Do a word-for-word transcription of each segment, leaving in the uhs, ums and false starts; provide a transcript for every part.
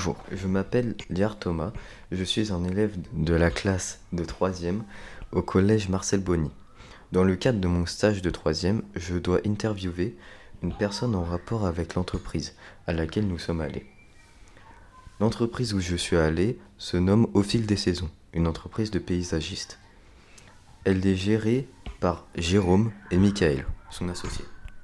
Bonjour, je m'appelle Liar Thomas, je suis un élève de la classe de troisième au collège Marcel Bonny. Dans le cadre de mon stage de troisième, je dois interviewer une personne en rapport avec l'entreprise à laquelle nous sommes allés. L'entreprise où je suis allé se nomme Au fil des saisons, une entreprise de paysagistes. Elle est gérée par Jérôme et Michael, son associé.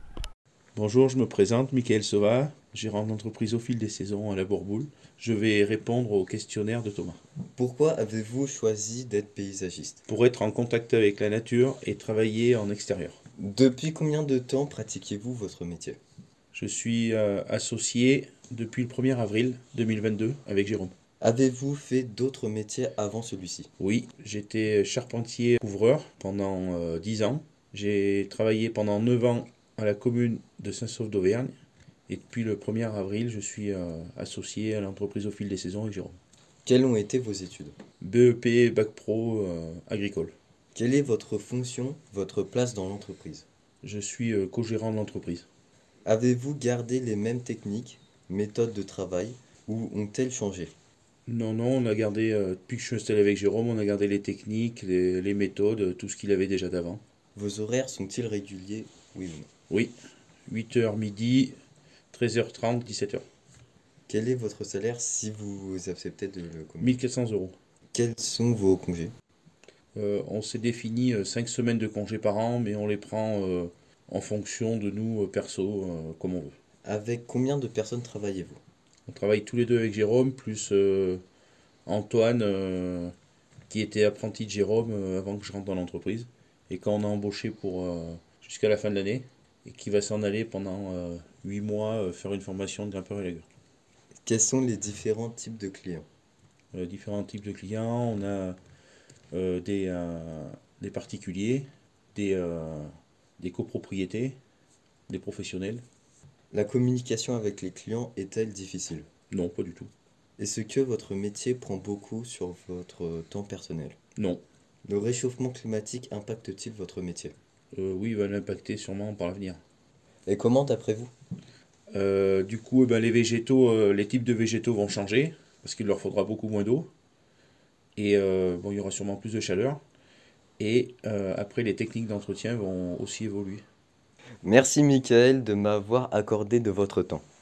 Bonjour, je me présente, Michael Sova, gérant d'entreprise Au fil des saisons à la Bourboule. Je vais répondre au questionnaire de Thomas. Pourquoi avez-vous choisi d'être paysagiste? Pour être en contact avec la nature et travailler en extérieur. Depuis combien de temps pratiquez-vous votre métier? Je suis euh, associé depuis le premier avril deux mille vingt-deux avec Jérôme. Avez-vous fait d'autres métiers avant celui-ci? Oui, j'étais charpentier couvreur pendant euh, dix ans. J'ai travaillé pendant neuf ans à la commune de Saint-Saulve d'Auvergne. Et depuis le premier avril, je suis euh, associé à l'entreprise Au fil des saisons avec Jérôme. Quelles ont été vos études? B E P, Bac Pro, euh, agricole. Quelle est votre fonction, votre place dans l'entreprise? Je suis euh, co-gérant de l'entreprise. Avez-vous gardé les mêmes techniques, méthodes de travail ou ont-elles changé? Non, non, on a gardé, euh, depuis que je suis installé avec Jérôme, on a gardé les techniques, les, les méthodes, euh, tout ce qu'il avait déjà d'avant. Vos horaires sont-ils réguliers? Oui ou non? Oui, huit heures midi, treize heures trente, dix-sept heures. Quel est votre salaire si vous acceptez de le communiquer? mille quatre cents euros. Quels sont vos congés? Euh, on s'est défini euh, cinq semaines de congés par an, mais on les prend euh, en fonction de nous, euh, perso, euh, comme on veut. Avec combien de personnes travaillez-vous? On travaille tous les deux avec Jérôme, plus euh, Antoine, euh, qui était apprenti de Jérôme euh, avant que je rentre dans l'entreprise, et quand on a embauché pour euh, jusqu'à la fin de l'année, et qui va s'en aller pendant euh, huit mois euh, faire une formation de grimpeur et lagueur. Quels sont les différents types de clients? Euh, différents types de clients, on a euh, des, euh, des particuliers, des, euh, des copropriétés, des professionnels. La communication avec les clients est-elle difficile? Non, pas du tout. Est-ce que votre métier prend beaucoup sur votre temps personnel? Non. Le réchauffement climatique impacte-t-il votre métier? Euh, oui, il va l'impacter sûrement par l'avenir. Et comment d'après vous? Euh, du coup, eh ben, les végétaux, euh, les types de végétaux vont changer, parce qu'il leur faudra beaucoup moins d'eau. Et euh, bon, il y aura sûrement plus de chaleur. Et euh, après, les techniques d'entretien vont aussi évoluer. Merci Michael de m'avoir accordé de votre temps.